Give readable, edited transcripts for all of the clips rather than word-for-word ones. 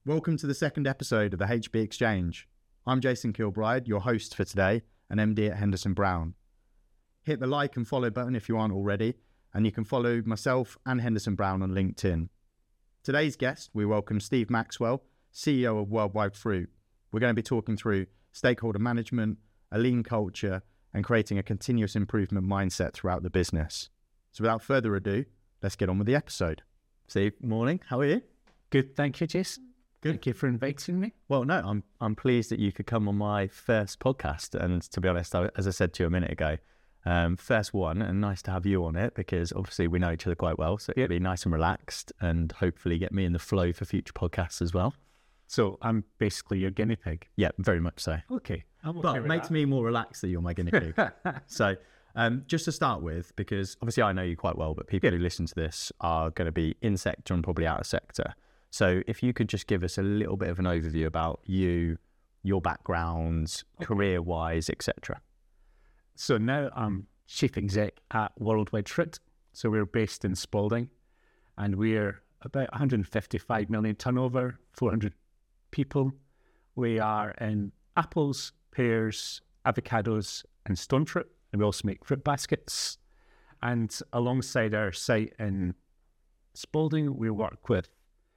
Welcome to the second episode of the HB Exchange. I'm Jason Kilbride, your host for today and MD at Henderson Brown. Hit the like and follow button if you aren't already, and you can follow myself and Henderson Brown on LinkedIn. Today's guest, we welcome Steve Maxwell, CEO of Worldwide Fruit. We're going to be talking through stakeholder management, a lean culture, and creating a continuous improvement mindset throughout the business. So without further ado, let's get on with the episode. Steve, morning. How are you? Good, thank you, Jason. Good. Thank you for inviting me. Well, no, I'm pleased that you could come on my first podcast. And to be honest, as I said to you a minute ago, first one, and nice to have you on it because obviously we know each other quite well. So it'll be nice and relaxed and hopefully get me in the flow for future podcasts as well. So I'm basically your guinea pig. Yeah, very much so. Okay. But it makes me more relaxed that you're my guinea pig. So just to start with, because obviously I know you quite well, but people who listen to this are going to be in sector and probably out of sector. So if you could just give us a little bit of an overview about you, your background, career-wise, etc. So now I'm Chief Exec at Worldwide Fruit. So we're based in Spalding and we're about 155 million turnover, 400 people. We are in apples, pears, avocados and stone fruit. And we also make fruit baskets. And alongside our site in Spalding, we work with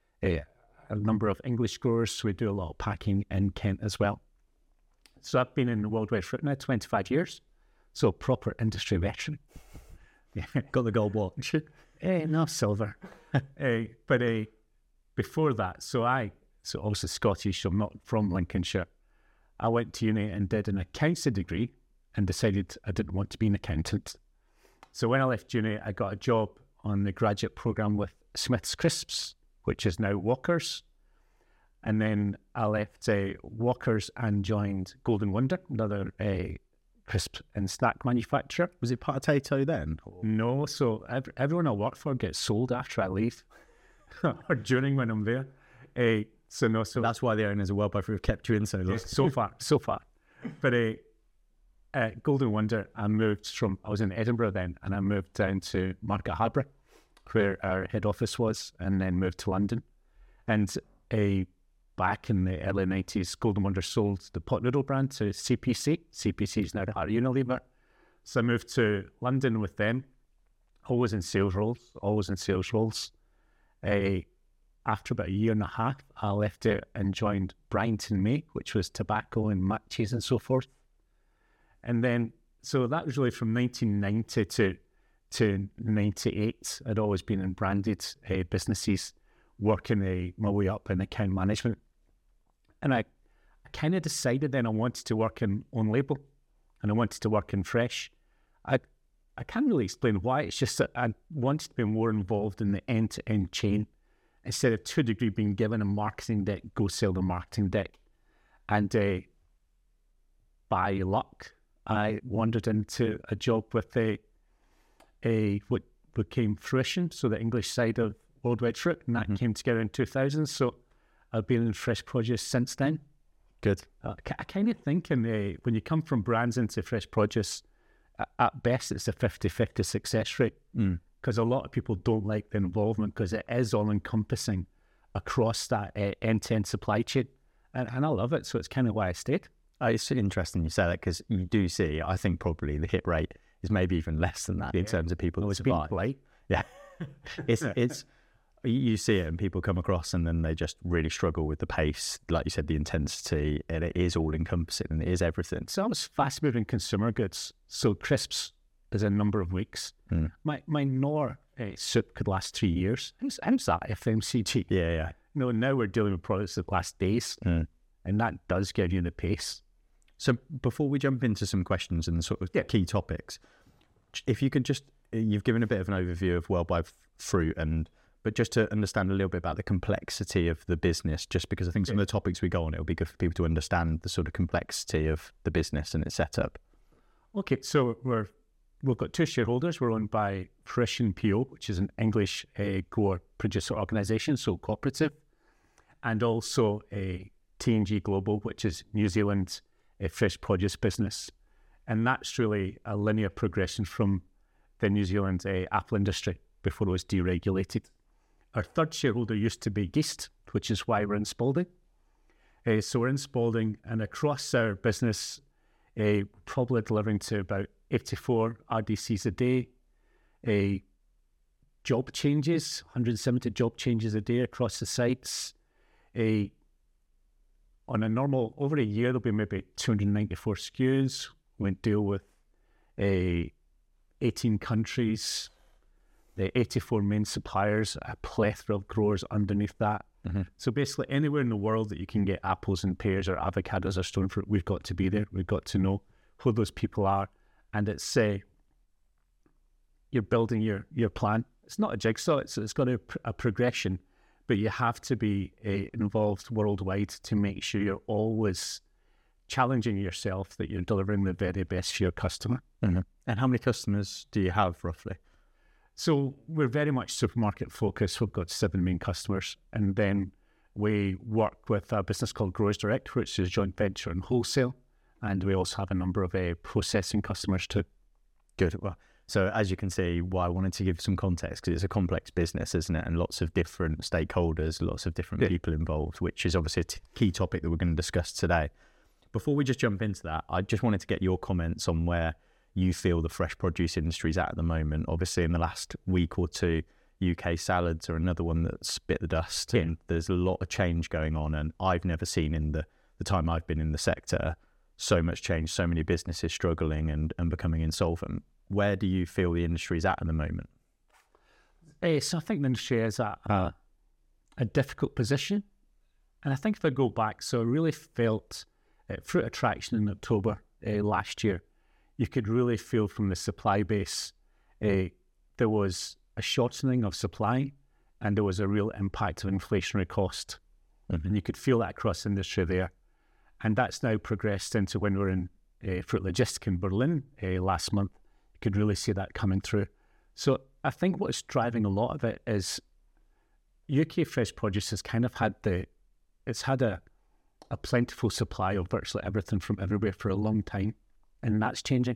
a number of English growers. So we do a lot of packing in Kent as well. So I've been in Worldwide Fruit now 25 years. So proper industry veteran. Got the gold watch. No, silver. But before that, so obviously Scottish, I'm not from Lincolnshire. I went to uni and did an accountancy degree and decided I didn't want to be an accountant. So when I left uni, I got a job on the graduate programme with Smith's Crisps, which is now Walker's. And then I left Walker's and joined Golden Wonder, another crisp and snack manufacturer. Was it potato then? Or? No, so everyone I work for gets sold after I leave or during when I'm there. So that's why the owners of Worldwide Fruit have kept you in so long. So far. But Golden Wonder, I was in Edinburgh then, and I moved down to Market Harbour, where our head office was, and then moved to London. And back in the early 90s, Golden Wonder sold the pot noodle brand to CPC. CPC is now part of Unilever. So I moved to London with them, always in sales roles. After about a year and a half, I left it and joined Bryington May, which was tobacco and matches and so forth. And then, so that was really from 1990 to 98. I'd always been in branded businesses, working my way up in account management. And I kind of decided then I wanted to work in own label and I wanted to work in fresh. I can't really explain why. It's just that I wanted to be more involved in the end-to-end chain. Instead of to a degree being given a marketing deck, go sell the marketing deck. And by luck, I wandered into a job with what became Fruition, so the English side of Worldwide Fruit, and that came together in 2000. So I've been in fresh produce since then. Good. I kind of think when you come from brands into fresh produce, at best it's a 50-50 success rate. Because a lot of people don't like the involvement because it is all-encompassing across that end-to-end supply chain. And I love it, so it's kind of why I stayed. It's interesting you say that because you do see, I think probably the hit rate is maybe even less than that in terms of people that survive. Yeah. It's you see it and people come across and then they just really struggle with the pace, like you said, the intensity, and it is all-encompassing and it is everything. So I was fast-moving consumer goods, so crisps is a number of weeks. My Knorr soup could last 3 years. How's that FMCG? Yeah. No, now we're dealing with products that last days, and that does give you the pace. So before we jump into some questions and sort of key topics, if you could just, you've given a bit of an overview of Worldwide Fruit, but just to understand a little bit about the complexity of the business, just because I think some of the topics we go on, it'll be good for people to understand the sort of complexity of the business and its setup. Okay, so we've got two shareholders. We're owned by Fruition PO, which is an English grower producer organisation, so cooperative, and also a T&G Global, which is New Zealand fresh produce business. And that's really a linear progression from the New Zealand apple industry before it was deregulated. Our third shareholder used to be Geest, which is why we're in Spalding. So we're in Spalding, and across our business, probably delivering to about 84 RDCs a day. Job changes, 170 job changes a day across the sites. On a normal, over a year, there'll be maybe 294 SKUs. We deal with 18 countries, the 84 main suppliers, a plethora of growers underneath that. So basically anywhere in the world that you can get apples and pears or avocados or stone fruit, we've got to be there. We've got to know who those people are. And it's you're building your plan. It's not a jigsaw, it's got a progression, but you have to be involved worldwide to make sure you're always challenging yourself that you're delivering the very best for your customer. And how many customers do you have roughly? So we're very much supermarket focused. We've got 7 main customers, and then we work with a business called Growers Direct, which is joint venture and wholesale, and we also have a number of processing customers too. Good. Well, so as you can see, why I wanted to give some context, because it's a complex business, isn't it? And lots of different stakeholders, lots of different people involved, which is obviously a key topic that we're going to discuss today. Before we just jump into that, I just wanted to get your comments on where you feel the fresh produce industry is at the moment. Obviously, in the last week or two, UK salads are another one that's bit the dust. And there's a lot of change going on. And I've never seen in the time I've been in the sector so much change, so many businesses struggling and becoming insolvent. Where do you feel the industry is at the moment? So I think the industry is at a difficult position. And I think if I go back, so I really felt Fruit Attraction in October last year, you could really feel from the supply base, there was a shortening of supply and there was a real impact of inflationary cost. And you could feel that across industry there. And that's now progressed into when we're in Fruit Logistic in Berlin last month. You could really see that coming through. So I think what's driving a lot of it is UK fresh produce has kind of had a plentiful supply of virtually everything from everywhere for a long time. And that's changing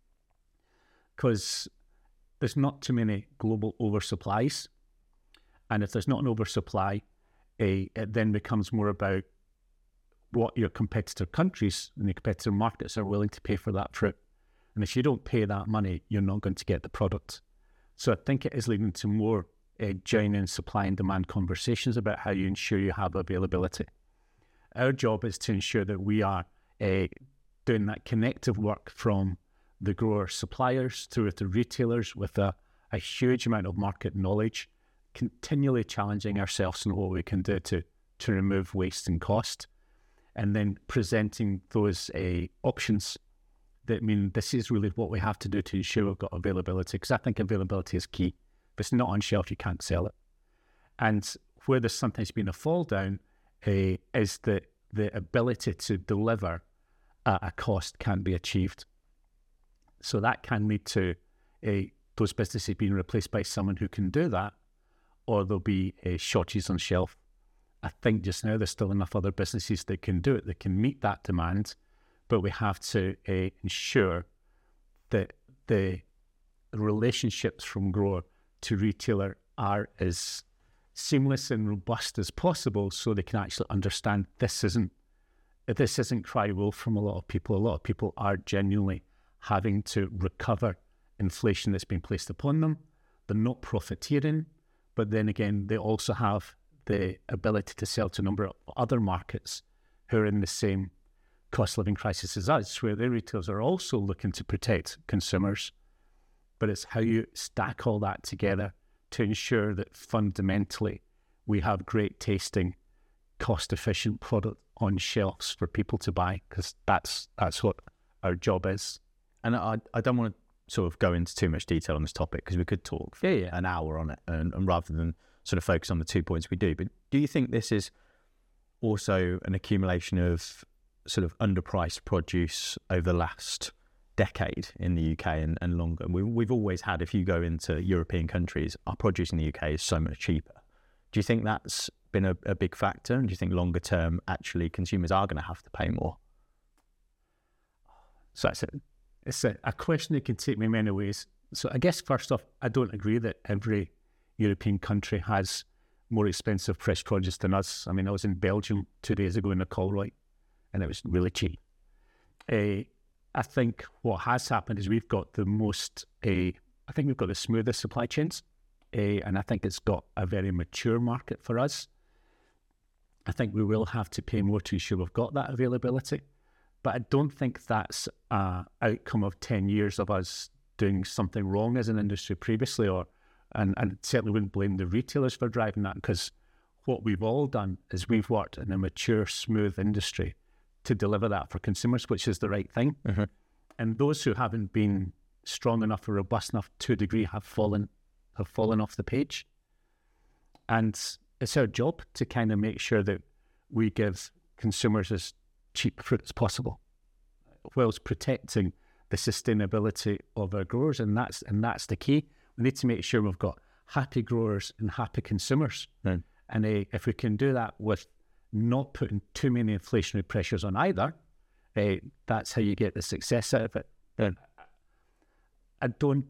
because there's not too many global oversupplies. And if there's not an oversupply, it then becomes more about what your competitor countries and the competitor markets are willing to pay for that fruit. And if you don't pay that money, you're not going to get the product. So I think it is leading to more genuine supply and demand conversations about how you ensure you have availability. Our job is to ensure that we are doing that connective work from the grower suppliers through to retailers with a huge amount of market knowledge, continually challenging ourselves on what we can do to remove waste and cost, and then presenting those options that mean this is really what we have to do to ensure we've got availability, because I think availability is key. If it's not on shelf, you can't sell it. And where there's sometimes been a fall down is that the ability to deliver at a cost can't be achieved. So that can lead to those businesses being replaced by someone who can do that, or there'll be shortages on shelf. I think just now there's still enough other businesses that can do it, that can meet that demand, but we have to ensure that the relationships from grower to retailer are as seamless and robust as possible so they can actually understand this isn't cry wolf from a lot of people. A lot of people are genuinely having to recover inflation that's been placed upon them. They're not profiteering, but then again, they also have the ability to sell to a number of other markets who are in the same cost living crisis as us, where their retailers are also looking to protect consumers. But it's how you stack all that together to ensure that fundamentally we have great tasting, cost-efficient product on shelves for people to buy, because that's what our job is. And I don't want to sort of go into too much detail on this topic because we could talk for an hour on it, and rather than sort of focus on the 2 points we do. But do you think this is also an accumulation of sort of underpriced produce over the last decade in the UK and longer? We've always had, if you go into European countries, our produce in the UK is so much cheaper. Do you think that's been a big factor? And do you think longer term, actually, consumers are going to have to pay more? So it's a question that can take me many ways. So I guess first off, I don't agree that every European country has more expensive fresh produce than us. I mean, I was in Belgium 2 days ago in the Colroy, and it was really cheap. I think what has happened is we've got the most, I think we've got the smoothest supply chains, and I think it's got a very mature market for us. I think we will have to pay more to ensure we've got that availability, but I don't think that's an outcome of 10 years of us doing something wrong as an industry previously, and certainly wouldn't blame the retailers for driving that, because what we've all done is we've worked in a mature, smooth industry to deliver that for consumers, which is the right thing. Mm-hmm. And those who haven't been strong enough or robust enough to a degree have fallen off the page. And it's our job to kind of make sure that we give consumers as cheap fruit as possible, whilst protecting the sustainability of our growers, and that's the key. We need to make sure we've got happy growers and happy consumers. Mm. And if we can do that with not putting too many inflationary pressures on either, that's how you get the success out of it. Mm. I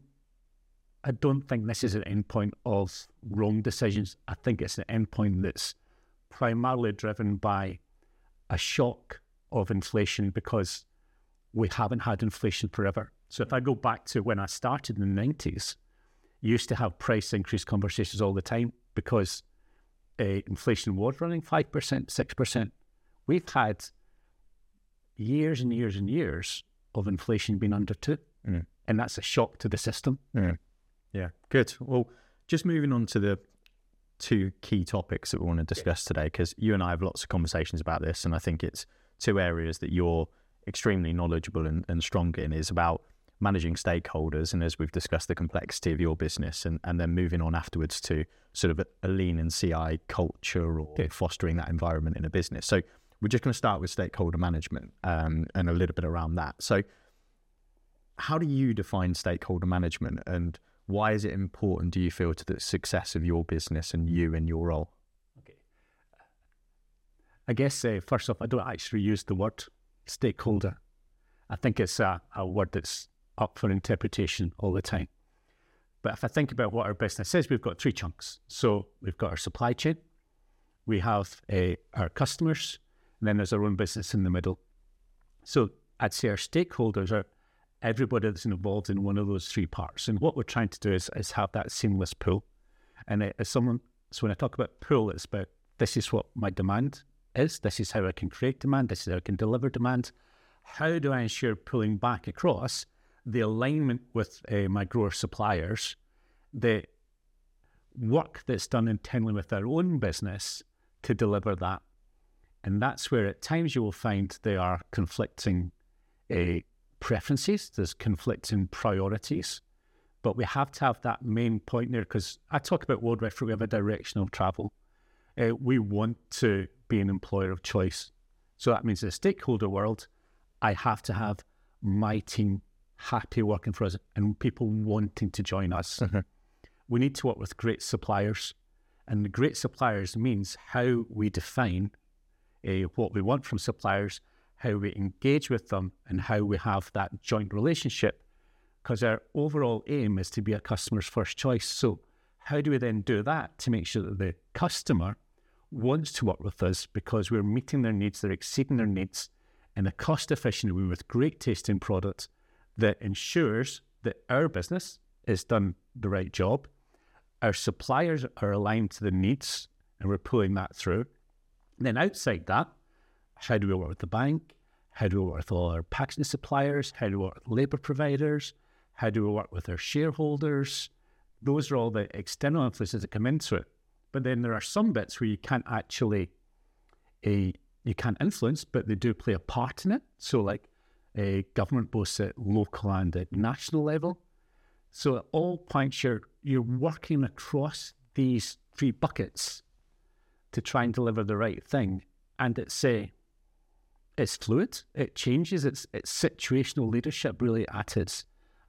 don't think this is an endpoint of wrong decisions. I think it's an endpoint that's primarily driven by a shock of inflation, because we haven't had inflation forever. So if I go back to when I started in the 90s, you used to have price increase conversations all the time because inflation was running 5%, 6%. We've had years and years and years of inflation being under 2%. Mm. And that's a shock to the system. Mm. Yeah, good. Well, just moving on to the two key topics that we want to discuss today, because you and I have lots of conversations about this, and I think it's two areas that you're extremely knowledgeable and strong in, is about managing stakeholders, and as we've discussed, the complexity of your business, and then moving on afterwards to sort of a lean and CI culture, or fostering that environment in a business. So we're just going to start with stakeholder management and a little bit around that. So how do you define stakeholder management, and why is it important, do you feel, to the success of your business and you in your role? Okay. I guess, first off, I don't actually use the word stakeholder. I think it's a word that's up for interpretation all the time. But if I think about what our business is, we've got three chunks. So we've got our supply chain, we have our customers, and then there's our own business in the middle. So I'd say our stakeholders are everybody that's involved in one of those three parts. And what we're trying to do is have that seamless pool. And so when I talk about pool, it's about, this is what my demand is, this is how I can create demand, this is how I can deliver demand. How do I ensure pulling back across the alignment with my grower suppliers, the work that's done internally with our own business to deliver that? And that's where at times you will find there are conflicting preferences, there's conflicting priorities, but we have to have that main point there, because I talk about World Wide Fruit, we have a direction of travel. We want to be an employer of choice. So that means in the stakeholder world, I have to have my team happy working for us and people wanting to join us. Mm-hmm. We need to work with great suppliers, and the great suppliers means how we define what we want from suppliers, how we engage with them, and how we have that joint relationship, because our overall aim is to be a customer's first choice. So how do we then do that to make sure that the customer wants to work with us because we're meeting their needs, they're exceeding their needs in a cost-efficient way with great tasting products that ensures that our business is done the right job, our suppliers are aligned to the needs, and we're pulling that through. And then outside that, how do we work with the bank? How do we work with all our packaging suppliers? How do we work with labour providers? How do we work with our shareholders? Those are all the external influences that come into it. But then there are some bits where you can't actually, you can't influence, but they do play a part in it. So like government, both at local and at national level. So at all points, you're working across these three buckets to try and deliver the right thing. And it's fluid, it changes, it's situational leadership really at its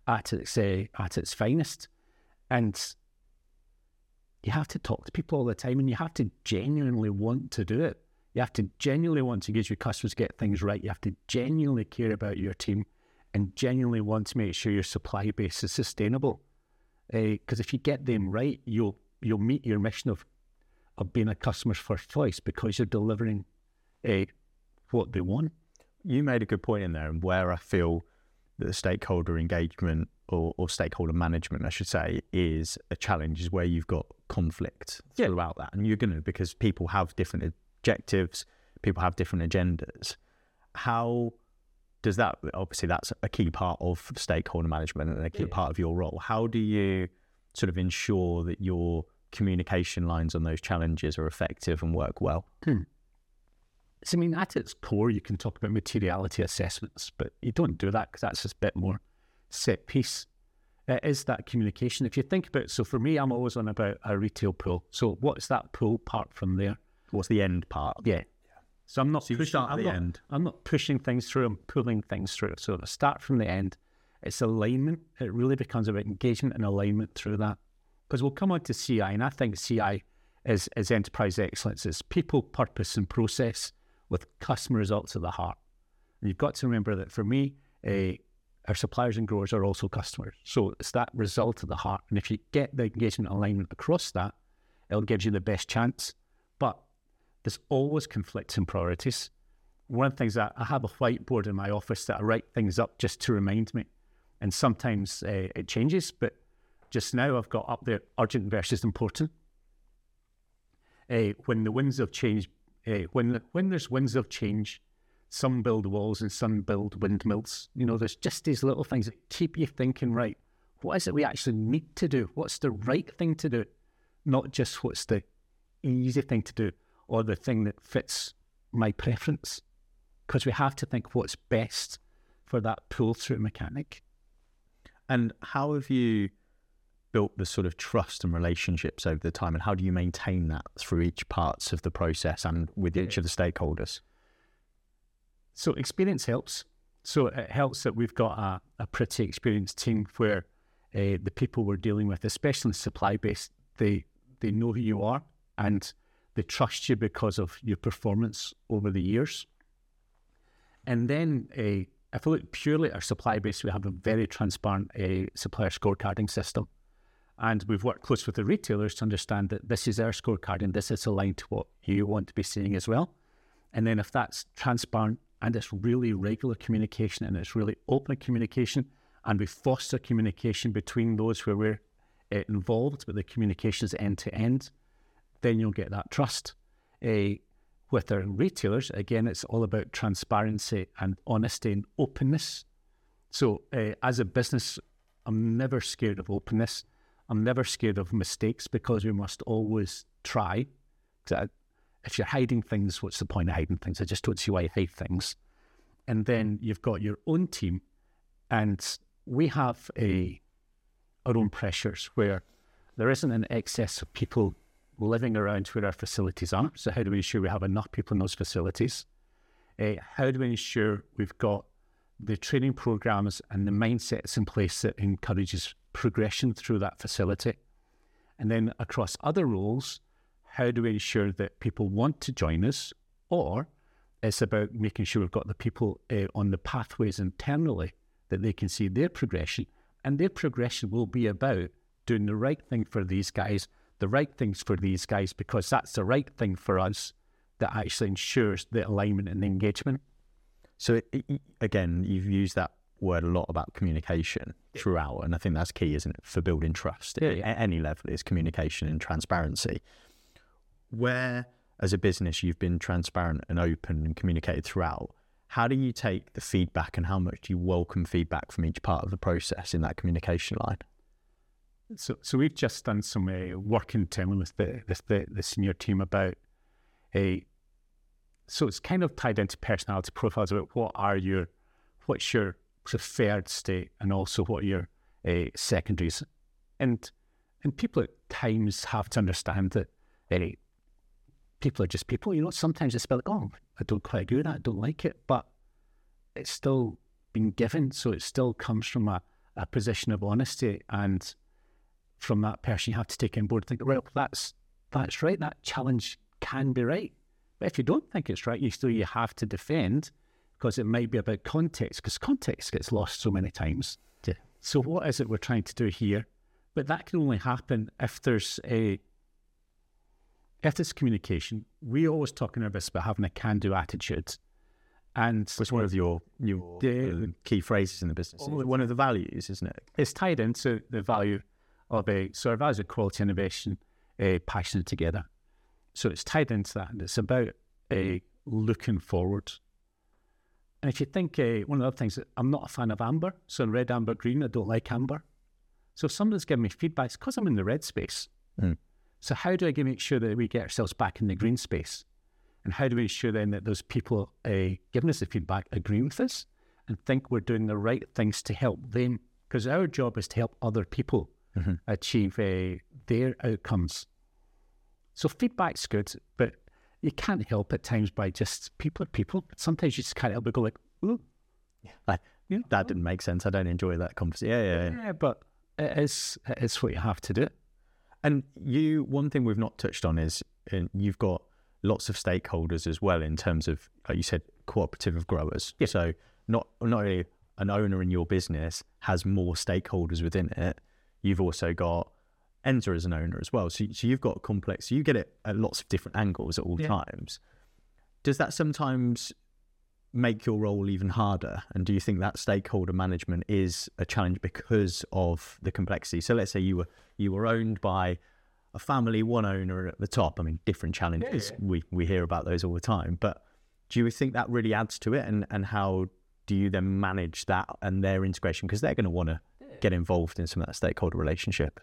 finest. And you have to talk to people all the time, and you have to genuinely want to do it. You have to genuinely want to engage your customers, get things right. You have to genuinely care about your team and genuinely want to make sure your supply base is sustainable. Because if you get them right, you'll meet your mission of being a customer's first choice because you're delivering what they want. You made a good point in there, and where I feel that the stakeholder engagement or stakeholder management, I should say, is a challenge, is where you've got conflict throughout that. And you're going to, because people have different objectives, people have different agendas. How does that, obviously that's a key part of stakeholder management and a key part of your role. How do you sort of ensure that your communication lines on those challenges are effective and work well? So, I mean, at its core, you can talk about materiality assessments, but you don't do that because that's just a bit more set piece. It is that communication. If you think about it, so for me, I'm always on about a retail pull. So what's that pull part from there? What's the end part? Yeah. So I'm not So you pushing, start at the end. I'm not pushing things through, I'm pulling things through. So to start from the end, it's alignment. It really becomes about engagement and alignment through that. Because we'll come on to CI, and I think CI is enterprise excellence. It's people, purpose, and process with customer results at the heart. And you've got to remember that for me, our suppliers and growers are also customers. So it's that result at the heart. And if you get the engagement alignment across that, it'll give you the best chance. But there's always conflicts and priorities. One of the things that I have a whiteboard in my office that I write things up just to remind me. And sometimes it changes, but just now I've got up there urgent versus important. When the winds of change, when there's winds of change, some build walls and some build windmills. You know, there's just these little things that keep you thinking, right, what is it we actually need to do? What's the right thing to do? Not just what's the easy thing to do or the thing that fits my preference. Because we have to think what's best for that pull-through mechanic. And how have you built the sort of trust and relationships over the time, and how do you maintain that through each parts of the process and with each of the stakeholders? So experience helps. So it helps that we've got a pretty experienced team where the people we're dealing with, especially in supply base, they know who you are and they trust you because of your performance over the years. And then if we look purely at our supply base, we have a very transparent supplier scorecarding system. And we've worked close with the retailers to understand that this is our scorecard and this is aligned to what you want to be seeing as well. And then if that's transparent and it's really regular communication and it's really open communication, and we foster communication between those where we're involved, but the communication is end to end, then you'll get that trust. With our retailers, again, it's all about transparency and honesty and openness. So as a business, I'm never scared of openness. I'm never scared of mistakes because we must always try. If you're hiding things, what's the point of hiding things? I just don't see why you hide things. And then you've got your own team, and we have our own pressures where there isn't an excess of people living around where our facilities are. So how do we ensure we have enough people in those facilities? How do we ensure we've got the training programs and the mindsets in place that encourages progression through that facility? And then across other roles, how do we ensure that people want to join us? Or it's about making sure we've got the people on the pathways internally that they can see their progression. And their progression will be about doing the right thing for these guys, the right things for these guys, because that's the right thing for us that actually ensures the alignment and the engagement. So again, you've used that word a lot about communication throughout, and I think that's key, isn't it, for building trust at any level, is communication and transparency. Where, as a business, you've been transparent and open and communicated throughout, how do you take the feedback and how much do you welcome feedback from each part of the process in that communication line? So we've just done some work internally with the senior team about so it's kind of tied into personality profiles about what's your preferred state and also what your secondaries. And people at times have to understand that people are just people. You know, sometimes it's like, oh, I don't quite agree with that, I don't like it, but it's still been given, so it still comes from a position of honesty, and from that person you have to take on board and think, well, that's right, that challenge can be right. But if you don't think it's right, you have to defend, because it might be about context, because context gets lost so many times. Yeah. So what is it we're trying to do here? But that can only happen if there's if it's communication, we always talk in our business about having a can-do attitude. And it's one of your key phrases in the business. One of the values, isn't it? It's tied into the value of our values of quality, innovation, passion together. So it's tied into that, and it's about looking forward. And if you think, one of the other things, I'm not a fan of amber. So in red, amber, green, I don't like amber. So if somebody's giving me feedback, it's because I'm in the red space. So how do I make sure that we get ourselves back in the green space? And how do we ensure then that those people giving us the feedback agree with us and think we're doing the right things to help them? Because our job is to help other people achieve their outcomes. So feedback's good, but you can't help at times by just people are people. Sometimes you just can't help but go like, ooh. That didn't make sense. I don't enjoy that conversation. Yeah, but it's what you have to do. And one thing we've not touched on is you've got lots of stakeholders as well in terms of, like you said, cooperative of growers. Yeah. So not only an owner in your business has more stakeholders within it, you've also got Enza as an owner as well. So you've got complex, you get it at lots of different angles at all times. Does that sometimes make your role even harder? And do you think that stakeholder management is a challenge because of the complexity? So let's say you were owned by a family, one owner at the top. I mean, different challenges. Yeah. We hear about those all the time. But do you think that really adds to it? And how do you then manage that and their integration? Because they're going to want to get involved in some of that stakeholder relationship.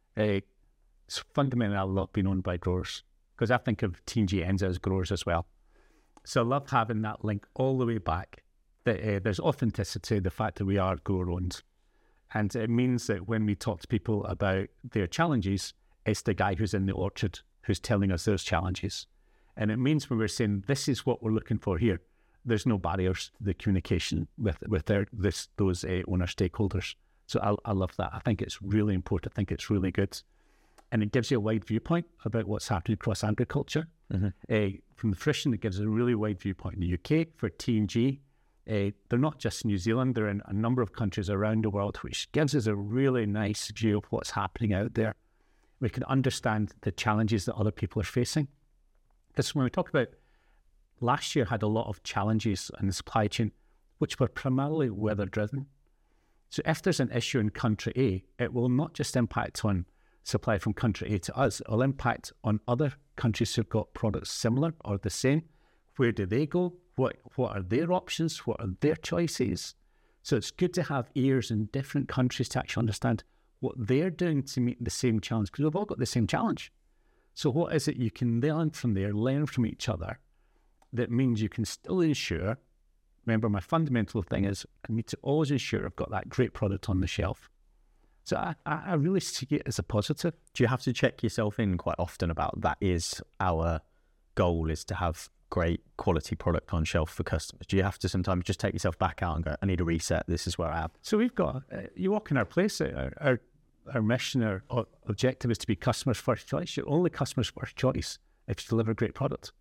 It's fundamentally, I love being owned by growers because I think of T&G Enza as growers as well. So I love having that link all the way back. That there's authenticity, the fact that we are grower-owned. And it means that when we talk to people about their challenges, it's the guy who's in the orchard who's telling us those challenges. And it means when we're saying, this is what we're looking for here, there's no barriers to the communication with those owner stakeholders. So I love that. I think it's really important. I think it's really good. And it gives you a wide viewpoint about what's happening across agriculture. From the fruition, it gives a really wide viewpoint in the UK. For T&G, they're not just New Zealand, they're in a number of countries around the world, which gives us a really nice view of what's happening out there. We can understand the challenges that other people are facing. Because when we talk about last year had a lot of challenges in the supply chain, which were primarily weather-driven. So if there's an issue in country A, it will not just impact on supply from country A to us, it'll impact on other countries who've got products similar or the same. Where do they go? What are their options? What are their choices? So it's good to have ears in different countries to actually understand what they're doing to meet the same challenge, because we've all got the same challenge. So what is it you can learn from there, learn from each other, that means you can still ensure, remember my fundamental thing is I need to always ensure I've got that great product on the shelf. So I really see it as a positive. Do you have to check yourself in quite often about that is our goal, is to have great quality product on shelf for customers? Do you have to sometimes just take yourself back out and go, I need a reset, this is where I am? So we've got, you walk in our place, our mission, our objective is to be customers' first choice. You're only customers' first choice if you deliver a great product.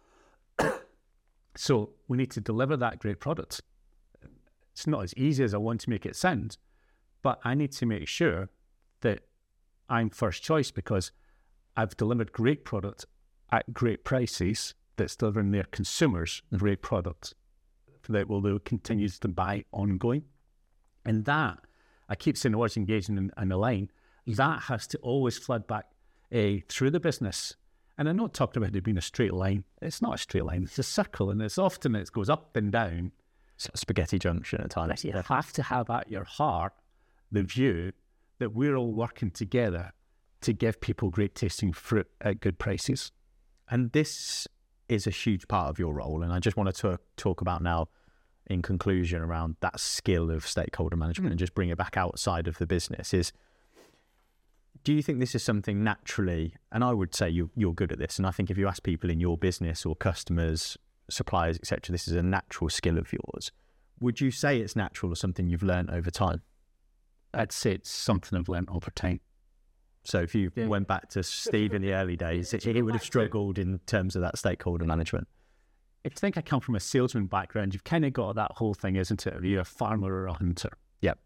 So we need to deliver that great product. It's not as easy as I want to make it sound, but I need to make sure that I'm first choice because I've delivered great product at great prices that's delivering their consumers great product that will continue to buy ongoing. And that, I keep saying the words engaging and align, that has to always flood back through the business. And I'm not talking about it being a straight line. It's not a straight line. It's a circle, and it's often it goes up and down. It's a spaghetti junction at times. You have to have at your heart the view that we're all working together to give people great tasting fruit at good prices. And this is a huge part of your role. And I just wanted to talk about now, in conclusion, around that skill of stakeholder management and just bring it back outside of the business is, do you think this is something naturally, and I would say you're good at this, and I think if you ask people in your business or customers, suppliers, etc., this is a natural skill of yours. Would you say it's natural or something you've learned over time? I'd say it's something I've learned over time. So if you went back to Steve in the early days, he would have struggled in terms of that stakeholder management. If you think I come from a salesman background, you've kind of got that whole thing, isn't it? Are you a farmer or a hunter? Yep.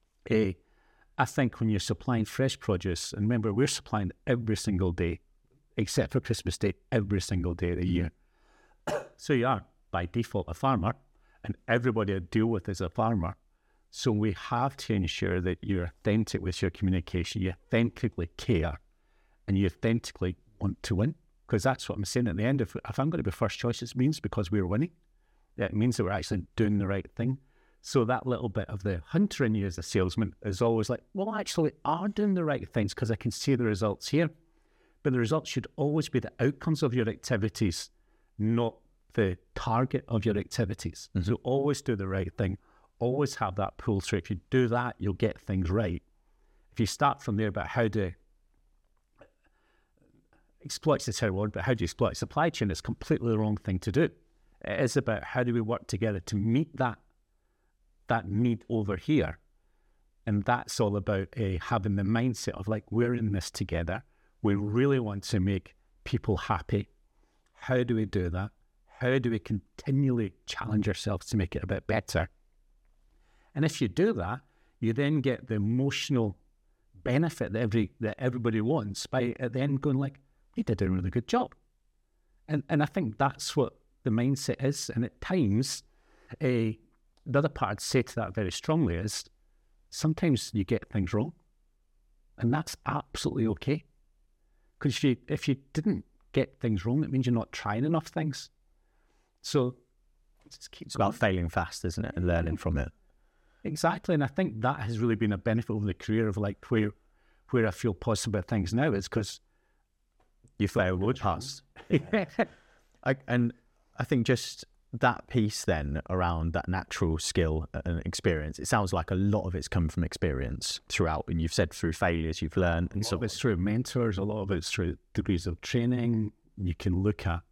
I think when you're supplying fresh produce, and remember, we're supplying every single day. except for Christmas Day, every single day of the year. So you are, by default, a farmer, and everybody I deal with is a farmer. So we have to ensure that you're authentic with your communication, you authentically care, and you authentically want to win. Because that's what I'm saying at the end. If I'm going to be first choice, it means because we're winning. It means that we're actually doing the right thing. So that little bit of the hunter in you as a salesman is always like, well, actually, we are doing the right things because I can see the results here. But the results should always be the outcomes of your activities, not the target of your activities. Mm-hmm. So always do the right thing. Always have that pull through. If you do that, you'll get things right. If you start from there about how to exploit the terrible word, but how do you exploit supply chain, it's completely the wrong thing to do. It is about how do we work together to meet that need over here. And that's all about having the mindset of like, we're in this together. We really want to make people happy. How do we do that? How do we continually challenge ourselves to make it a bit better? And if you do that, you then get the emotional benefit that everybody wants by at the end going like, we did a really good job. And I think that's what the mindset is. And at times, the other part I'd say to that very strongly is sometimes you get things wrong. And that's absolutely okay. Because if you didn't get things wrong, it means you're not trying enough things. So it's about failing fast, isn't it? And learning from it. Exactly. And I think that has really been a benefit over the career of like where I feel positive about things now is because you failed past. And I think just that piece then around that natural skill and experience, it sounds like a lot of it's come from experience throughout. And you've said through failures you've learned. And so it's through mentors, a lot of it's through degrees of training. You can look at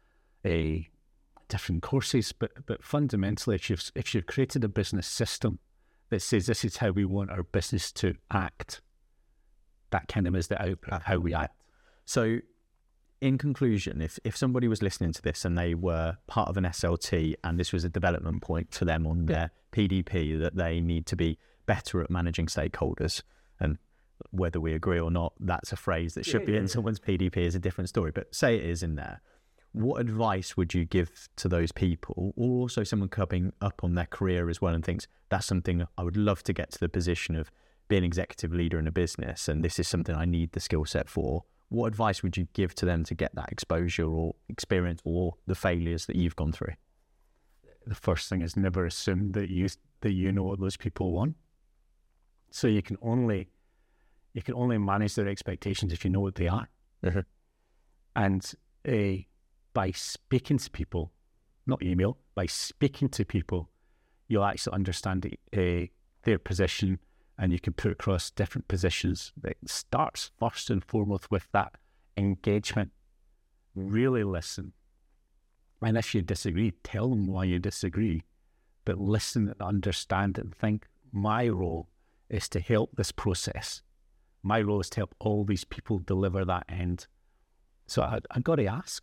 different courses, but fundamentally, if you've created a business system that says this is how we want our business to act, that kind of is the output of how we act. So in conclusion, if somebody was listening to this and they were part of an SLT and this was a development point for them on their PDP, that they need to be better at managing stakeholders, and whether we agree or not, that's a phrase that should be in someone's PDP is a different story, but say it is in there. What advice would you give to those people, or also someone coming up on their career as well and thinks, that's something I would love to get to the position of being an executive leader in a business, and this is something I need the skill set for? What advice would you give to them to get that exposure or experience or the failures that you've gone through? The first thing is never assume that you know what those people want. So you can only manage their expectations if you know what they are. Mm-hmm. And by speaking to people, not email, by speaking to people, you'll actually understand their position, and you can put across different positions. It starts first and foremost with that engagement. Really listen. And if you disagree, tell them why you disagree. But listen and understand and think, my role is to help this process. My role is to help all these people deliver that end. So I've got to ask.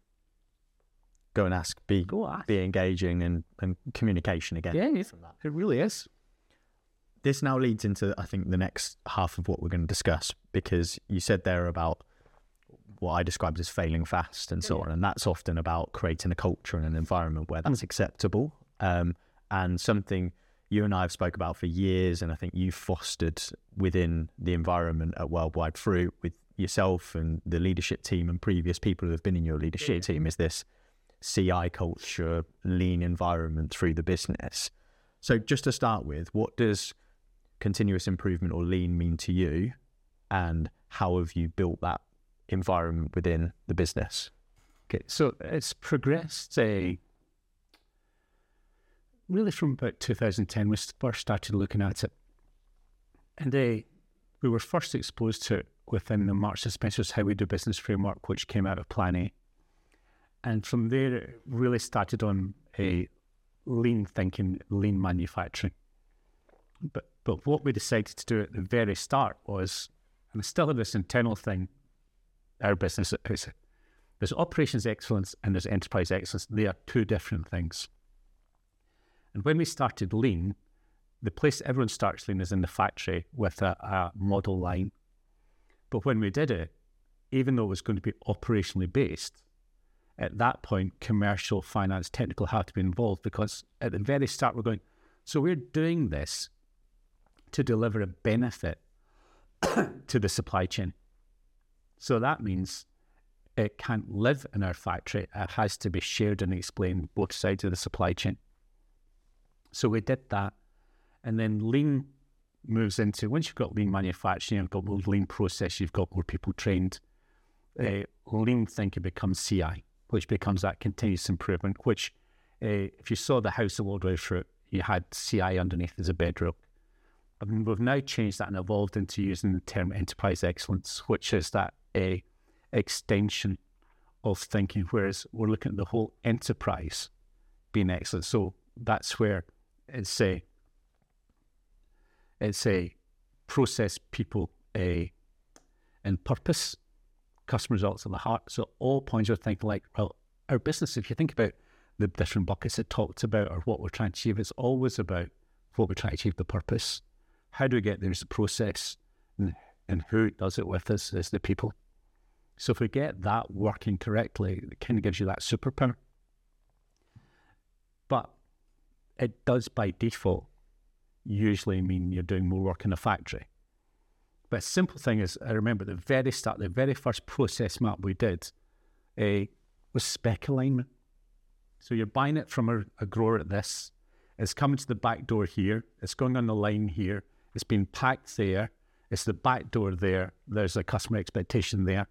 Go and ask. Be engaging and communication again. Yeah, it really is. This now leads into, I think, the next half of what we're going to discuss, because you said there about what I described as failing fast and so on, and that's often about creating a culture and an environment where that's acceptable, and something you and I have spoke about for years, and I think you've fostered within the environment at Worldwide Fruit with yourself and the leadership team and previous people who have been in your leadership team, is this CI culture, lean environment through the business. So just to start with, what does continuous improvement or lean mean to you, and how have you built that environment within the business? Okay, so it's progressed really from about 2010. We first started looking at it, and we were first exposed to it within the Marks and Spencer's How We Do Business framework, which came out of Plan A. And from there, it really started on a lean thinking, lean manufacturing. But what we decided to do at the very start was, and I still have this internal thing, our business, there's operations excellence and there's enterprise excellence. They are two different things. And when we started lean, the place everyone starts lean is in the factory with a model line. But when we did it, even though it was going to be operationally based, at that point, commercial, finance, technical had to be involved, because at the very start we're going, so we're doing this to deliver a benefit to the supply chain. So that means it can't live in our factory. It has to be shared and explained both sides of the supply chain. So we did that. And then lean moves into, once you've got lean manufacturing, you've got more lean process, you've got more people trained, lean thinking becomes CI, which becomes that continuous improvement, which if you saw the House of Lord Fruit, you had CI underneath as a bedrock. I mean, we've now changed that and evolved into using the term enterprise excellence, which is that extension of thinking, whereas we're looking at the whole enterprise being excellent. So that's where it's a process, people, and purpose, customer results at the heart. So all points are thinking like, well, our business, if you think about the different buckets it talked about or what we're trying to achieve, it's always about what we're trying to achieve, the purpose. How do we get there is the process, and who does it with us is the people. So if we get that working correctly, it kind of gives you that superpower. But it does by default usually mean you're doing more work in a factory. But a simple thing is, I remember the very start, the very first process map we did was spec alignment. So you're buying it from a grower at this, it's coming to the back door here, it's going on the line here, it's been packed there, it's the back door there, there's a customer expectation there.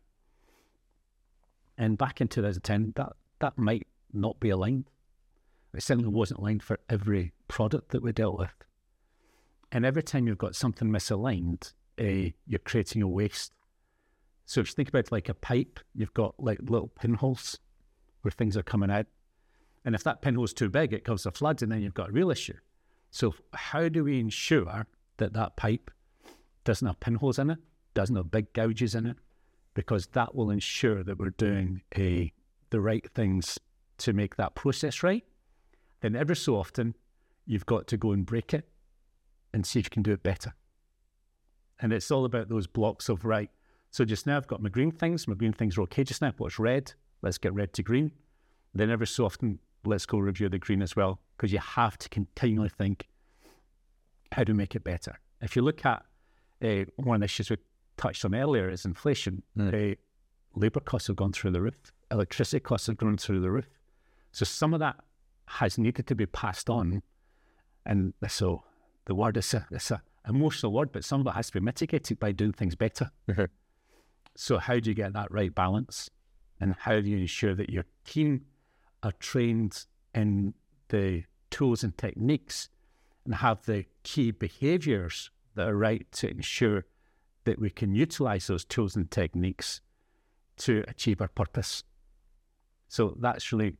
And back in 2010, that might not be aligned. It certainly wasn't aligned for every product that we dealt with. And every time you've got something misaligned, you're creating a waste. So if you think about it like a pipe, you've got like little pinholes where things are coming out. And if that pinhole's too big, it causes a flood, and then you've got a real issue. So how do we ensure that pipe doesn't have pinholes in it, doesn't have big gouges in it? Because that will ensure that we're doing the right things to make that process right. Then every so often, you've got to go and break it and see if you can do it better. And it's all about those blocks of right. So just now I've got my green things are okay just now. What's red? Let's get red to green. Then every so often, let's go review the green as well, because you have to continually think, how do we make it better? If you look at one of the issues we touched on earlier is inflation. Labour costs have gone through the roof. Electricity costs have gone through the roof. So some of that has needed to be passed on. And so the word is it's a emotional word, but some of it has to be mitigated by doing things better. Mm-hmm. So how do you get that right balance? And how do you ensure that your team are trained in the tools and techniques and have the key behaviours that are right to ensure that we can utilise those tools and techniques to achieve our purpose? So that's really,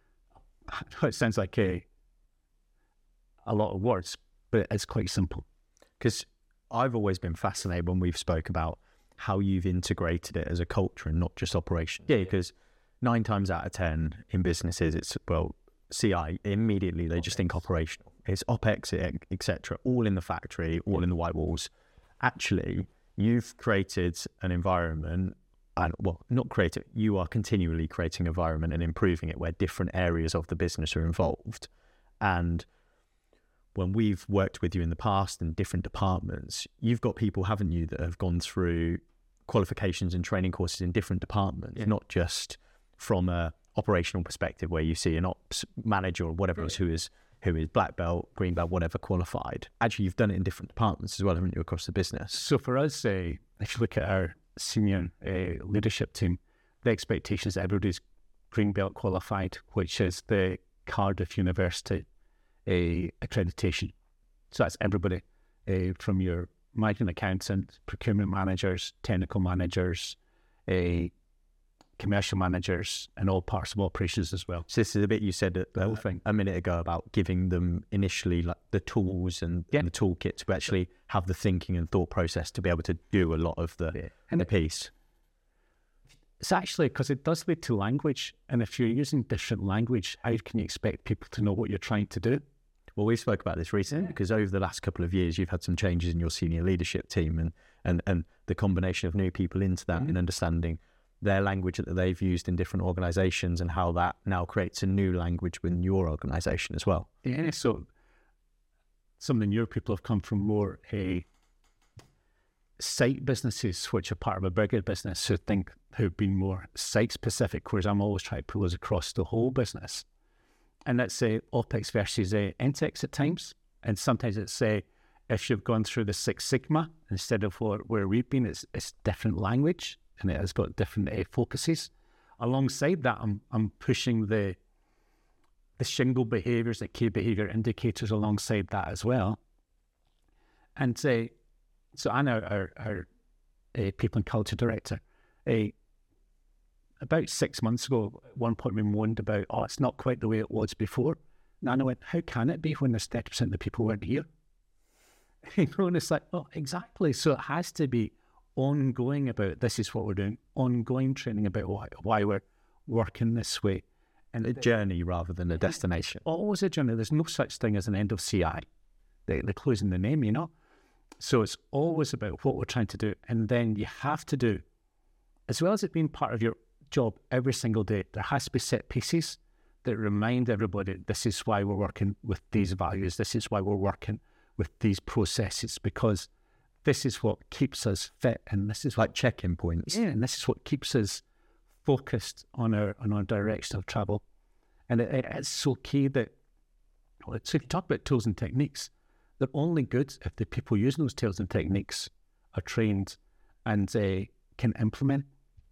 it sounds like a lot of words, but it's quite simple. Because I've always been fascinated when we've spoke about how you've integrated it as a culture and not just operations. Yeah, because 9 times out of 10 in businesses, it's, well, CI, immediately they just think operational. It's OPEX, etc., all in the factory, all in the white walls. Actually, you've created an environment, and well, not created, you are continually creating an environment and improving it where different areas of the business are involved. And when we've worked with you in the past in different departments, you've got people, haven't you, that have gone through qualifications and training courses in different departments, not just from a operational perspective where you see an ops manager or whatever else who is black belt, green belt, whatever qualified. Actually, you've done it in different departments as well, haven't you, across the business? So for us, if you look at our senior leadership team, the expectation is everybody's green belt qualified, which is the Cardiff University accreditation. So that's everybody from your management accountant, procurement managers, technical managers, commercial managers, and all parts of operations as well. So this is a bit you said the whole thing a minute ago about giving them initially like the tools and the toolkit to actually have the thinking and thought process to be able to do a lot of the piece. It's actually because it does lead to language, and if you're using different language, how can you expect people to know what you're trying to do? Well, we spoke about this recently because over the last couple of years, you've had some changes in your senior leadership team and the combination of new people into that and understanding their language that they've used in different organizations and how that now creates a new language within your organization as well. Yeah, so some of your people have come from more site businesses, which are part of a bigger business, who've been more site specific, whereas I'm always trying to pull us across the whole business. And that's OpEx versus NTEX at times. And sometimes it's if you've gone through the Six Sigma, instead of where we've been, it's different language and it has got different focuses. Alongside that, I'm pushing the Shingle behaviours, the key behaviour indicators alongside that as well. And so Anna, our people and culture director, about 6 months ago, at one point we moaned about, it's not quite the way it was before. And Anna went, how can it be when there's 30% of the people weren't here? And it's like, exactly. So it has to be ongoing about this is what we're doing, ongoing training about why we're working this way. And a journey rather than a destination. Always a journey. There's no such thing as an end of CI. They're closing the name, So it's always about what we're trying to do. And then you have to do, as well as it being part of your job every single day, there has to be set pieces that remind everybody this is why we're working with these values. This is why we're working with these processes, because this is what keeps us fit. And this is like check-in points. Yeah, and this is what keeps us focused on our direction of travel. And it's so key that, so if you talk about tools and techniques, they're only good if the people using those tools and techniques are trained and can implement.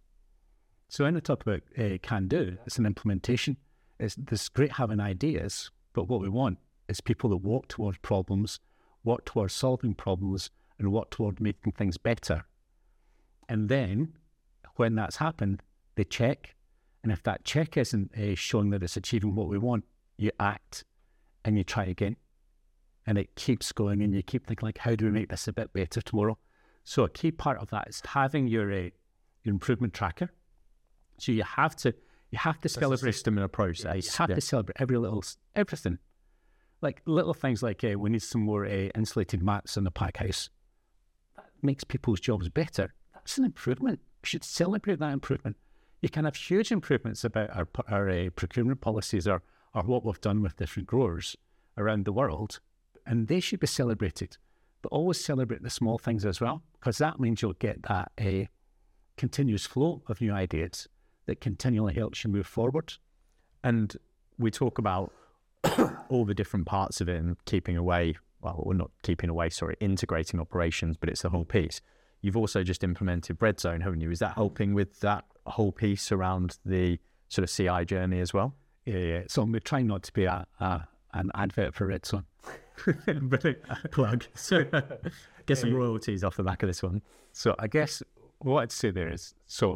So when I talk about can do, it's an implementation. It's great having ideas, but what we want is people that walk towards problems, work towards solving problems, and work toward making things better. And then when that's happened, they check, and if that check isn't showing that it's achieving what we want, you act and you try again, and it keeps going, and you keep thinking, like, how do we make this a bit better tomorrow? So a key part of that is having your improvement tracker. So you have to celebrate a system and a process. You have to celebrate everything, like little things like we need some more insulated mats in the pack house. That makes people's jobs better. That's an improvement. We should celebrate that improvement. You can have huge improvements about our procurement policies or what we've done with different growers around the world, and they should be celebrated. But always celebrate the small things as well, because that means you'll get that continuous flow of new ideas that continually helps you move forward. And we talk about all the different parts of it and integrating operations, but it's the whole piece. You've also just implemented Red Zone, haven't you? Is that helping with that whole piece around the sort of CI journey as well? Yeah. So we're trying not to be an advert for Red Zone. Plug. So get some royalties off the back of this one. So I guess what I'd say there is, so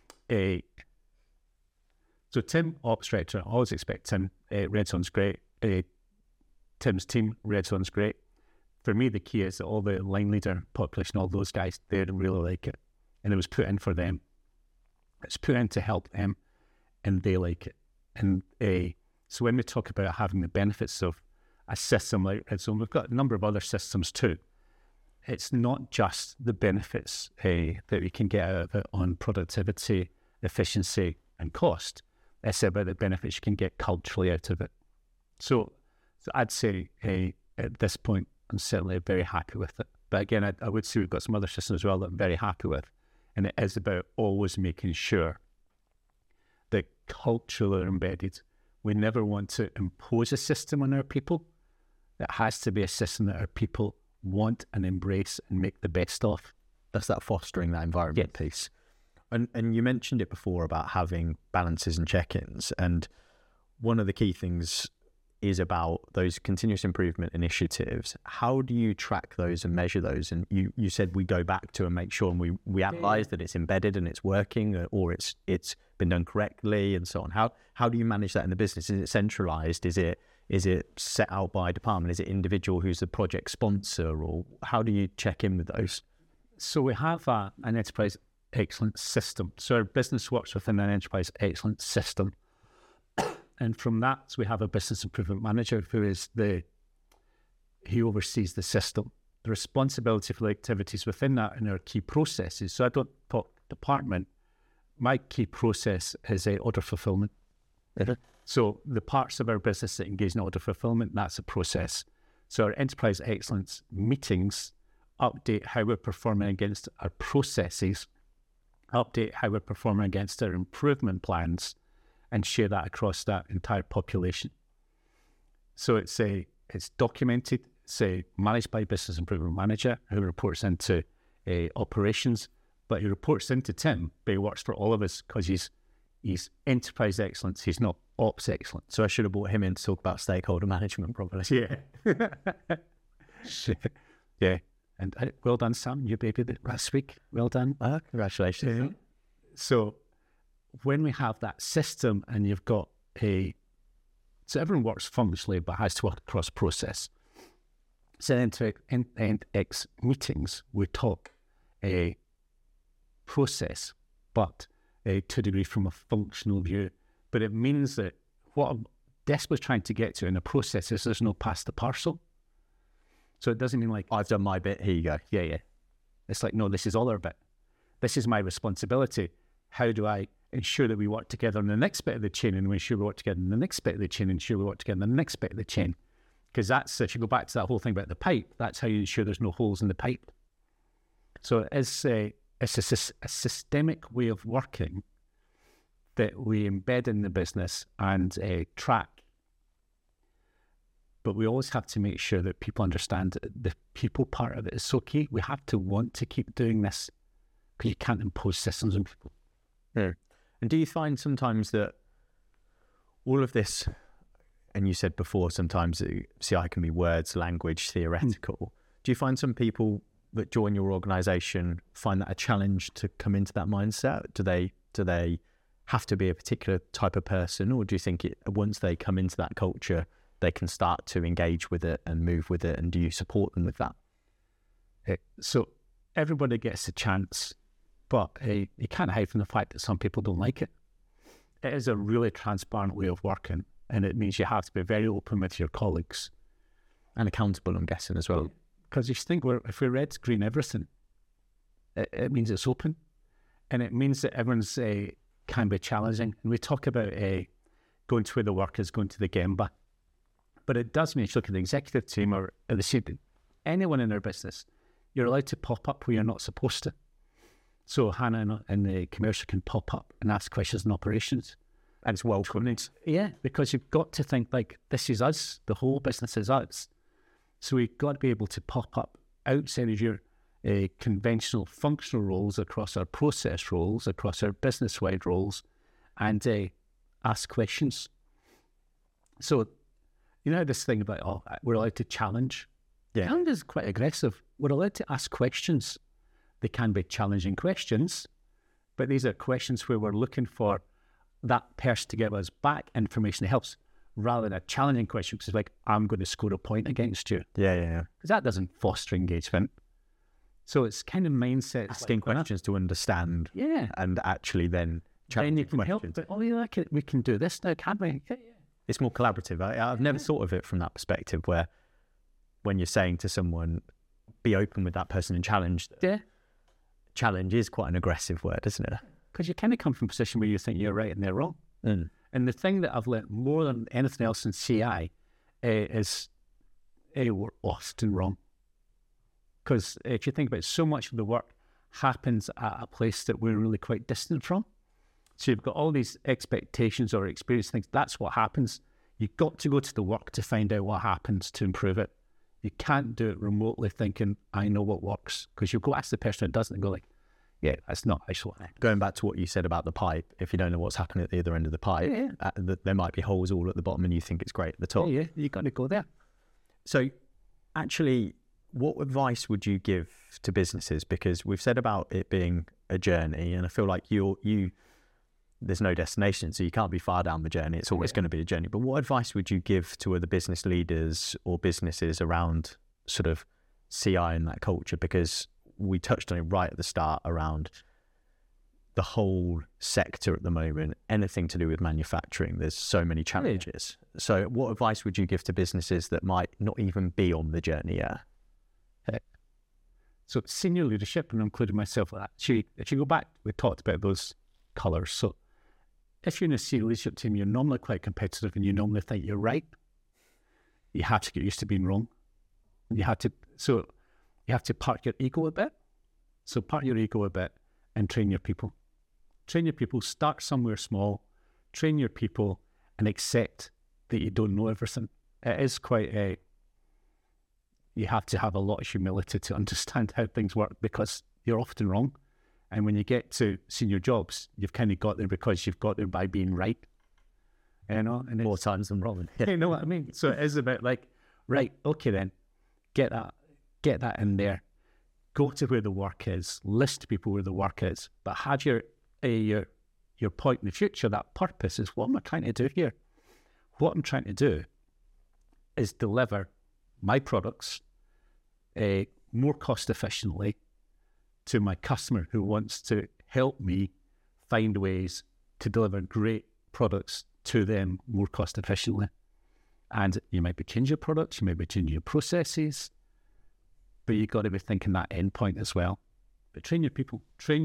Tim, Ops Director, I always expect Tim, Red Zone's great. Tim's team, Red Zone's great. For me, the key is that all the line leader population, all those guys, they really like it. And it was put in for them. It's put in to help them, and they like it. And so when we talk about having the benefits of a system like Red Zone, we've got a number of other systems too. It's not just the benefits that we can get out of it on productivity, efficiency, and cost. It's about the benefits you can get culturally out of it. So I'd say at this point, I'm certainly very happy with it. But again, I would say we've got some other systems as well that I'm very happy with. And it is about always making sure that culturally are embedded. We never want to impose a system on our people. It has to be a system that our people want and embrace and make the best of. That's that fostering that environment piece. And you mentioned it before about having balances and check-ins. And one of the key things is about those continuous improvement initiatives. How do you track those and measure those? And you said we go back to and make sure and we analyze that it's embedded and it's working, or it's been done correctly and so on. How do you manage that in the business? Is it centralized? Is it set out by department? Is it individual who's the project sponsor, or how do you check in with those? So we have an enterprise excellence system. So our business works within an enterprise excellence system. And from that, we have a business improvement manager he oversees the system. The responsibility for the activities within that and our key processes. So I don't talk department, my key process is order fulfillment. So the parts of our business that engage in order fulfillment, that's a process. So our enterprise excellence meetings update how we're performing against our processes, update how we're performing against our improvement plans, and share that across that entire population. So it's documented, managed by business improvement manager who reports into operations, but he reports into Tim, but he works for all of us because he's enterprise excellence. He's not ops excellence. So I should have brought him in to talk about stakeholder management probably. Yeah. Yeah. And well done, Sam. You babied it last week. Well done. Congratulations. So when we have that system and you've got so everyone works functionally but has to work across process. So in X meetings, we talk a process, but to a degree from a functional view. But it means that what I'm desperately trying to get to in a process is there's no pass the parcel. So it doesn't mean like, I've done my bit, here you go. Yeah. It's like, no, this is all our bit. This is my responsibility. How do I ensure that we work together on the next bit of the chain, and we ensure we work together in the next bit of the chain, and ensure we work together in the next bit of the chain? Because that's, if you go back to that whole thing about the pipe, that's how you ensure there's no holes in the pipe. So it's a systemic way of working that we embed in the business and track. But we always have to make sure that people understand the people part of it is so key. We have to want to keep doing this because you can't impose systems on people. Yeah. And do you find sometimes that all of this, and you said before, sometimes CI can be words, language, theoretical. Do you find some people that join your organisation find that a challenge to come into that mindset? Do they have to be a particular type of person, or do you think once they come into that culture, they can start to engage with it and move with it? And do you support them with that? So everybody gets a chance, but you can't hide from the fact that some people don't like it. It is a really transparent way of working, and it means you have to be very open with your colleagues. And accountable, I'm guessing, as well. Because you think if we're red screen everything, it means it's open, and it means that everyone's can be challenging. And we talk about going to where the work is, going to the Gemba. But it does mean, if you look at the executive team or anyone in our business, you're allowed to pop up where you're not supposed to. So Hannah in the commercial can pop up and ask questions in operations. And it's welcome. Yeah, because you've got to think like, this is us, the whole business is us. So we've got to be able to pop up outside of your conventional functional roles, across our process roles, across our business-wide roles, and ask questions. So, you know this thing about, we're allowed to challenge? Yeah. Challenge is quite aggressive. We're allowed to ask questions. They can be challenging questions, but these are questions where we're looking for that person to give us back information that helps, rather than a challenging question, because it's like, I'm going to score a point against you. Yeah. Because that doesn't foster engagement. So it's kind of mindset. Asking questions to understand. Yeah. And actually then challenging you can questions. help. But, we can do this now, can't we? Yeah. It's more collaborative. I've never thought of it from that perspective, where when you're saying to someone, be open with that person and challenge them. Yeah. Challenge is quite an aggressive word, isn't it? Because you kind of come from a position where you think you're right and they're wrong. Mm. And the thing that I've learned more than anything else in CI is we're often wrong. Because if you think about it, so much of the work happens at a place that we're really quite distant from. So you've got all these expectations or experience things. That's what happens. You've got to go to the work to find out what happens to improve it. You can't do it remotely thinking, I know what works. Because you'll go ask the person that doesn't and go like, yeah, that's not actually what happened. Going back to what you said about the pipe, if you don't know what's happening at the other end of the pipe, there might be holes all at the bottom and you think it's great at the top. Yeah, you've got to go there. So actually, what advice would you give to businesses? Because we've said about it being a journey, and I feel like there's no destination, so you can't be far down the journey. It's always going to be a journey. But what advice would you give to other business leaders or businesses around sort of CI and that culture? Because we touched on it right at the start around the whole sector at the moment, anything to do with manufacturing. There's so many challenges. Yeah. So what advice would you give to businesses that might not even be on the journey yet? So senior leadership, and including myself, actually, if you go back, we talked about those colours. So if you're in a senior leadership team, you're normally quite competitive and you normally think you're right. You have to get used to being wrong. You have to park your ego a bit. So park your ego a bit and train your people. Train your people, start somewhere small, train your people and accept that you don't know everything. It is quite you have to have a lot of humility to understand how things work because you're often wrong. And when you get to senior jobs, you've kind of got there because you've got there by being right. You know, and More times than wrong. you know what I mean? So it is about like, right, okay then, get that in there. Go to where the work is, list to people where the work is, but have your point in the future, that purpose is what am I trying to do here? What I'm trying to do is deliver my products more cost efficiently to my customer who wants to help me find ways to deliver great products to them more cost efficiently. And you might be changing your products, you might be changing your processes, but you've got to be thinking that end point as well. But train your people,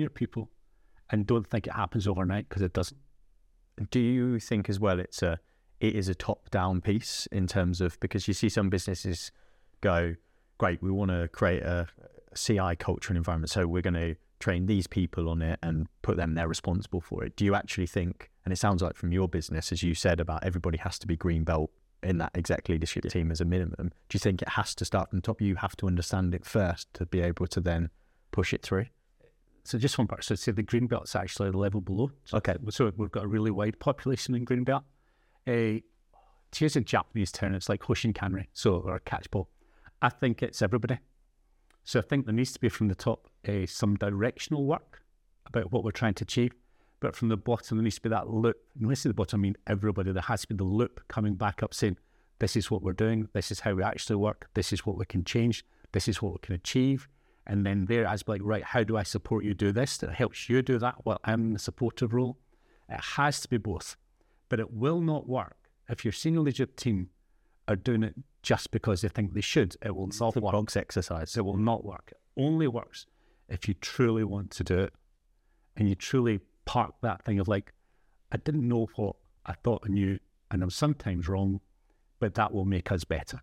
and don't think it happens overnight because it doesn't. Do you think as well it is a top-down piece in terms of, because you see some businesses go, great, we want to create a CI culture and environment, so we're going to train these people on it and put them there responsible for it. Do you actually think, and it sounds like from your business, as you said about everybody has to be green belt in that exec leadership team as a minimum, do you think it has to start from the top? You have to understand it first to be able to then push it through? So just one part. So say the green belt's actually the level below. Okay. So we've got a really wide population in green belt. To use a Japanese term, it's like Hoshin Kanri, or catch ball. I think it's everybody. So I think there needs to be from the top some directional work about what we're trying to achieve. But from the bottom, there needs to be that loop. And when I say the bottom, I mean everybody. There has to be the loop coming back up saying, this is what we're doing. This is how we actually work. This is what we can change. This is what we can achieve. And then there, as like, right, how do I support you do this? That helps you do that while I'm in the supportive role. It has to be both. But it will not work if your senior leadership team are doing it just because they think they should. It will not work. Box exercise. It will not work. It only works if you truly want to do it and you truly park that thing of like, I didn't know what I thought I knew and I'm sometimes wrong, but that will make us better.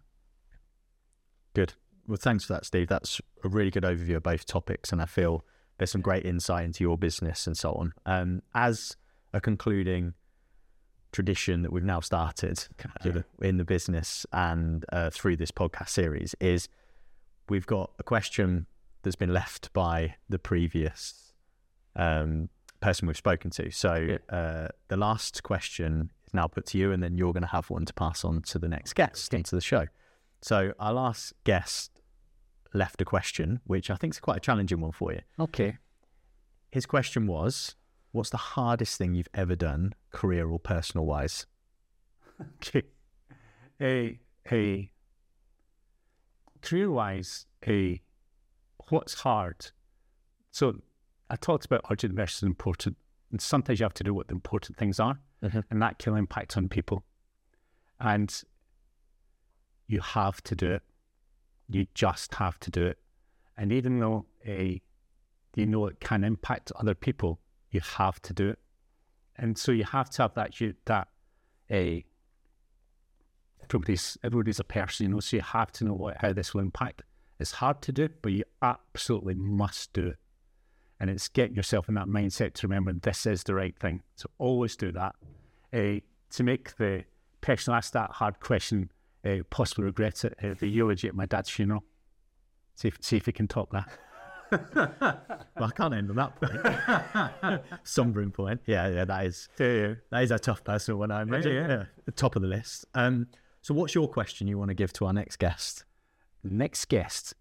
Good. Well, thanks for that, Steve. That's a really good overview of both topics, and I feel there's some great insight into your business and so on. As a concluding tradition that we've now started in the business and through this podcast series is we've got a question that's been left by the previous person we've spoken to. So the last question is now put to you, and then you're going to have one to pass on to the next guest into the show. So our last guest left a question, which I think is quite a challenging one for you. Okay. His question was, what's the hardest thing you've ever done, career or personal wise? Okay. Career-wise, what's hard? So I talked about urgent versus important, and sometimes you have to do what the important things are, and that can impact on people. And you have to do it. You just have to do it. And even though you know it can impact other people, you have to do it. And so you have to have that everybody's a person, you know, so you have to know how this will impact. It's hard to do, but you absolutely must do it. And it's getting yourself in that mindset to remember this is the right thing. So always do that. To make the person ask that hard question possibly regret it, the eulogy at my dad's funeral. See if he can top that. Well, I can't end on that point. Sombering point. Yeah, that is a tough personal one, I imagine. Yeah. The top of the list. So what's your question you want to give to our next guest? Next guest,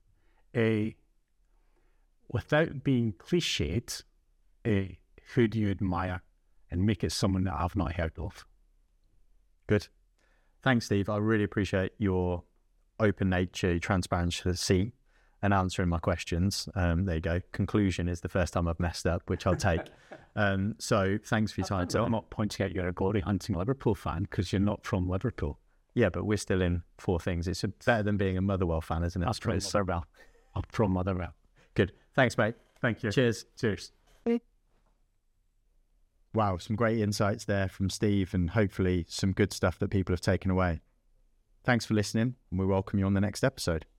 without being cliched, who do you admire? And make it someone that I've not heard of. Good. Thanks, Steve. I really appreciate your open nature, your transparency, and answering my questions. There you go. Conclusion is the first time I've messed up, which I'll take. So thanks for your time. So I'm not pointing out you're a glory hunting Liverpool fan because you're not from Liverpool. Yeah, but we're still in four things. It's better than being a Motherwell fan, isn't it? That's right, Motherwell. I'm from Motherwell. Good. Thanks, mate. Thank you. Cheers. Cheers. Wow, some great insights there from Steve, and hopefully some good stuff that people have taken away. Thanks for listening, and we welcome you on the next episode.